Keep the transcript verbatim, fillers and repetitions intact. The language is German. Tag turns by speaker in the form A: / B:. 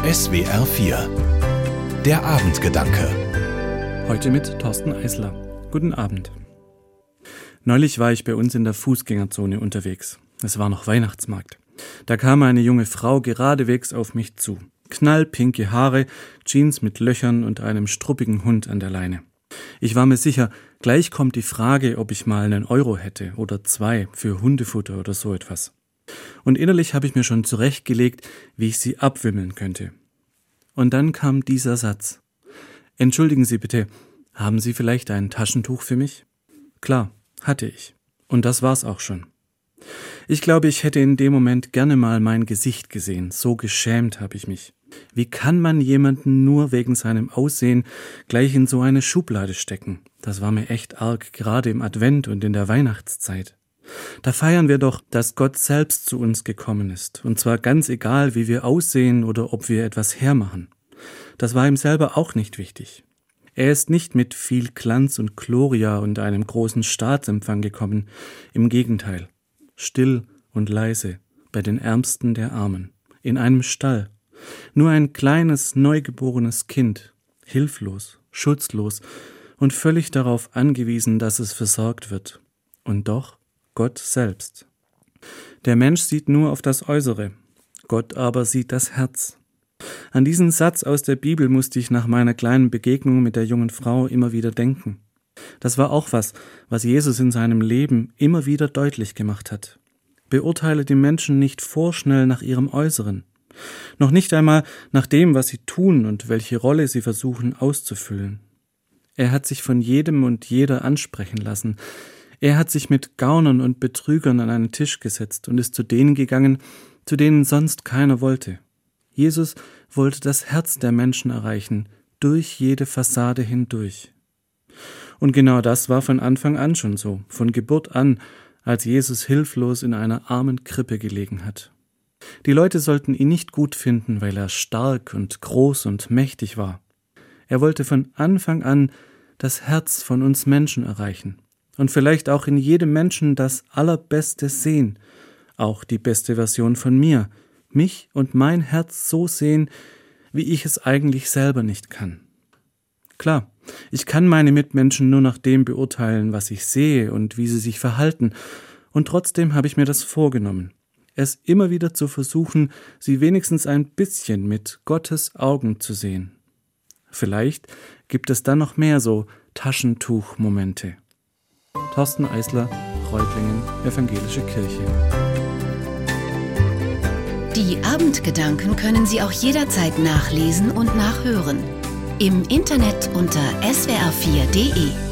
A: S W R vier. Der Abendgedanke.
B: Heute mit Thorsten Eisler. Guten Abend. Neulich war ich bei uns in der Fußgängerzone unterwegs. Es war noch Weihnachtsmarkt. Da kam eine junge Frau geradewegs auf mich zu. Knallpinke Haare, Jeans mit Löchern und einem struppigen Hund an der Leine. Ich war mir sicher, gleich kommt die Frage, ob ich mal einen Euro hätte oder zwei für Hundefutter oder so etwas. Und innerlich habe ich mir schon zurechtgelegt, wie ich sie abwimmeln könnte. Und dann kam dieser Satz. Entschuldigen Sie bitte, haben Sie vielleicht ein Taschentuch für mich? Klar, hatte ich. Und das war's auch schon. Ich glaube, ich hätte in dem Moment gerne mal mein Gesicht gesehen. So geschämt habe ich mich. Wie kann man jemanden nur wegen seinem Aussehen gleich in so eine Schublade stecken? Das war mir echt arg, gerade im Advent und in der Weihnachtszeit. Da feiern wir doch, dass Gott selbst zu uns gekommen ist. Und zwar ganz egal, wie wir aussehen oder ob wir etwas hermachen. Das war ihm selber auch nicht wichtig. Er ist nicht mit viel Glanz und Gloria und einem großen Staatsempfang gekommen. Im Gegenteil. Still und leise, bei den Ärmsten der Armen, in einem Stall. Nur ein kleines, neugeborenes Kind, hilflos, schutzlos und völlig darauf angewiesen, dass es versorgt wird. Und doch Gott selbst. Der Mensch sieht nur auf das Äußere, Gott aber sieht das Herz. An diesen Satz aus der Bibel musste ich nach meiner kleinen Begegnung mit der jungen Frau immer wieder denken. Das war auch was, was Jesus in seinem Leben immer wieder deutlich gemacht hat. Beurteile die Menschen nicht vorschnell nach ihrem Äußeren. Noch nicht einmal nach dem, was sie tun und welche Rolle sie versuchen auszufüllen. Er hat sich von jedem und jeder ansprechen lassen. Er hat sich mit Gaunern und Betrügern an einen Tisch gesetzt und ist zu denen gegangen, zu denen sonst keiner wollte. Jesus wollte das Herz der Menschen erreichen, durch jede Fassade hindurch. Und genau das war von Anfang an schon so, von Geburt an, als Jesus hilflos in einer armen Krippe gelegen hat. Die Leute sollten ihn nicht gut finden, weil er stark und groß und mächtig war. Er wollte von Anfang an das Herz von uns Menschen erreichen und vielleicht auch in jedem Menschen das Allerbeste sehen, auch die beste Version von mir, mich und mein Herz so sehen, wie ich es eigentlich selber nicht kann. Klar, ich kann meine Mitmenschen nur nach dem beurteilen, was ich sehe und wie sie sich verhalten, und trotzdem habe ich mir das vorgenommen, es immer wieder zu versuchen, sie wenigstens ein bisschen mit Gottes Augen zu sehen. Vielleicht gibt es dann noch mehr so Taschentuch-Momente. Thorsten Eisler, Reutlingen, Evangelische Kirche.
C: Die Abendgedanken können Sie auch jederzeit nachlesen und nachhören. Im Internet unter s w r vier punkt d e.